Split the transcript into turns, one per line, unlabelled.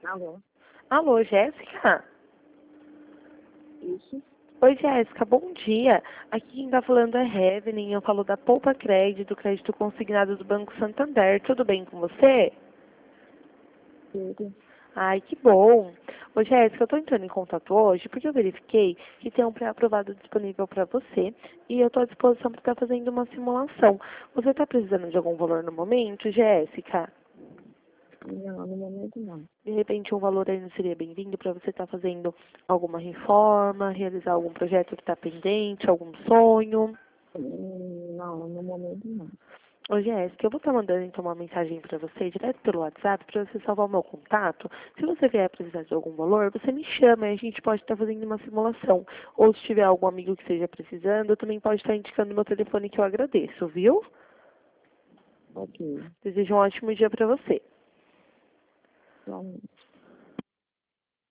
Alô?
Alô, Jéssica?
Isso?
Oi, Jéssica, bom dia. Aqui quem tá falando é Evelyn, eu falo da Poupa Crédito, crédito consignado do Banco Santander. Tudo bem com você?
Tudo.
Ai, que bom. Ô, Jéssica, eu tô entrando em contato hoje porque eu verifiquei que tem um pré-aprovado disponível para você e eu tô à disposição para estar fazendo uma simulação. Você tá precisando de algum valor no momento, Jéssica?
Não, no momento não.
De repente, um valor aí não seria bem-vindo para você estar fazendo alguma reforma, realizar algum projeto que está pendente, algum sonho?
Não, no momento não.
Ô, Jéssica, eu vou estar mandando então uma mensagem para você, direto pelo WhatsApp, para você salvar o meu contato. Se você vier precisar de algum valor, você me chama e a gente pode estar fazendo uma simulação. Ou se tiver algum amigo que esteja precisando, eu também pode estar indicando meu telefone que eu agradeço, viu?
Ok.
Desejo um ótimo dia para você.
Igualmente.